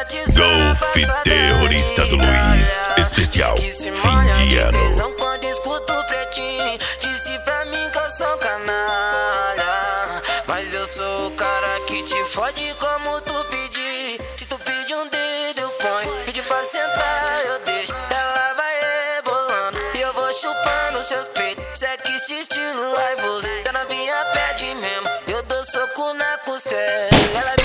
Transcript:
Golf terrorista do Luiz, especial fim de ano. Quando escuto o pretinho, disse pra mim que eu sou canalha, mas eu sou o cara que te fode como tu pedir. Se tu pedir um dedo eu ponho, pedir pra sentar eu deixo. Ela vai rebolando e eu vou chupando seus peitos. Se é que esse estilo raivoso, da novinha pede mesmo, eu dou soco na costela. Ela